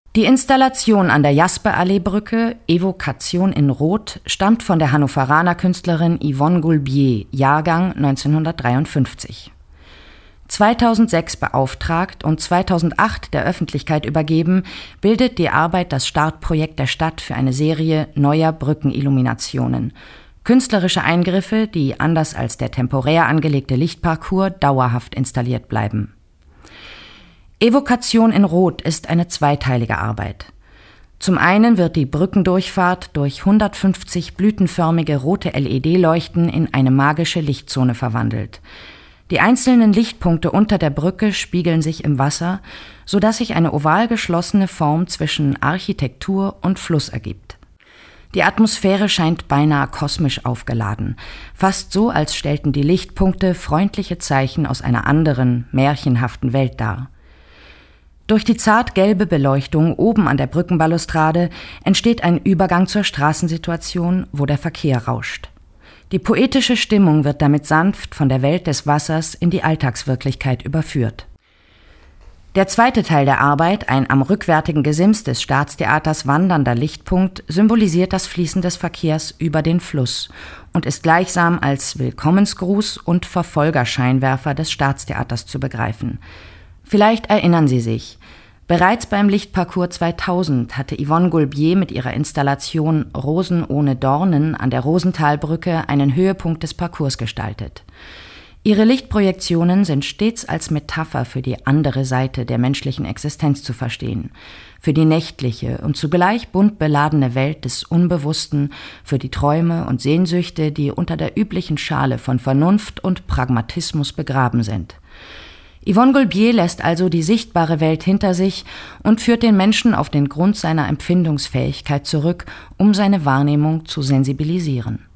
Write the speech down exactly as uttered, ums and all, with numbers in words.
Die Installation an der Jasperallee-Brücke Evokation in Rot stammt von der Hannoveraner Künstlerin Yvonne Goulbier, Jahrgang neunzehnhundertdreiundfünfzig. zweitausendsechs beauftragt und zweitausendacht der Öffentlichkeit übergeben, bildet die Arbeit das Startprojekt der Stadt für eine Serie neuer Brückenilluminationen. Künstlerische Eingriffe, die anders als der temporär angelegte Lichtparcours dauerhaft installiert bleiben. Evokation in Rot ist eine zweiteilige Arbeit. Zum einen wird die Brückendurchfahrt durch hundertfünfzig blütenförmige rote L E D-Leuchten in eine magische Lichtzone verwandelt. Die einzelnen Lichtpunkte unter der Brücke spiegeln sich im Wasser, sodass sich eine oval geschlossene Form zwischen Architektur und Fluss ergibt. Die Atmosphäre scheint beinahe kosmisch aufgeladen, fast so, als stellten die Lichtpunkte freundliche Zeichen aus einer anderen, märchenhaften Welt dar. Durch die zart-gelbe Beleuchtung oben an der Brückenbalustrade entsteht ein Übergang zur Straßensituation, wo der Verkehr rauscht. Die poetische Stimmung wird damit sanft von der Welt des Wassers in die Alltagswirklichkeit überführt. Der zweite Teil der Arbeit, ein am rückwärtigen Gesims des Staatstheaters wandernder Lichtpunkt, symbolisiert das Fließen des Verkehrs über den Fluss und ist gleichsam als Willkommensgruß und Verfolgerscheinwerfer des Staatstheaters zu begreifen. Vielleicht erinnern Sie sich, bereits beim Lichtparcours zweitausend hatte Yvonne Goulbier mit ihrer Installation Rosen ohne Dornen an der Rosenthalbrücke einen Höhepunkt des Parcours gestaltet. Ihre Lichtprojektionen sind stets als Metapher für die andere Seite der menschlichen Existenz zu verstehen, für die nächtliche und zugleich bunt beladene Welt des Unbewussten, für die Träume und Sehnsüchte, die unter der üblichen Schale von Vernunft und Pragmatismus begraben sind. Yvonne Goulbier lässt also die sichtbare Welt hinter sich und führt den Menschen auf den Grund seiner Empfindungsfähigkeit zurück, um seine Wahrnehmung zu sensibilisieren.